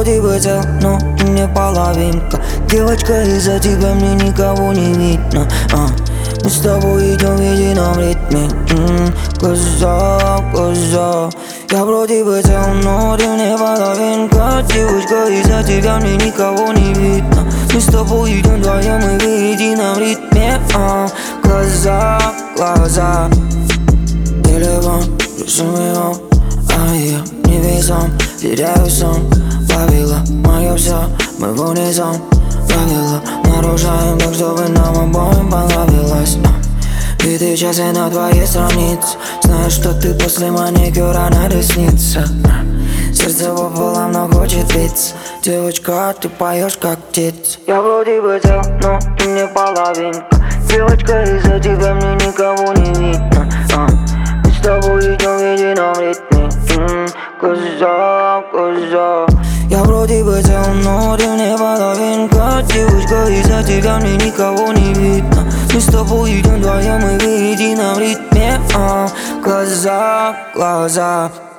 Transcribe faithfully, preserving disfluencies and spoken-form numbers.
вроде бы цел, но не половинка. Девочка, из-за тебя мне никого не видно, а. Мы с тобой идем в едином ритме, м-м, глаза, глаза. Я вроде бы цел, но ты мне половинка. Девочка, из-за тебя мне никого не видно. Мы с тобой идем вдвоем и в едином ритме, а. Глаза, глаза. Телефон, рисуем его, а я небесам теряю сон. Ловила мое все, мы в унисон. Правила нарушаем так, чтобы нам обоим понравилось. Биты часы на твоей странице. Знаешь, что ты после маникюра на ресницах. Сердце пополам, но хочет биться. Девочка, ты поешь как птица. Я вроде бы цел, но ты мне половинка. Девочка, из-за тебя мне никого не видно, а. Мы с тобой идем в едином ритме, м-м, глаза, глаза. Я вроде бы цел, но ты мне половинка. Девочка, из-за тебя мне никого не видно. Мы с тобой идем вдвоем и в едином ритме, а. Глаза, глаза.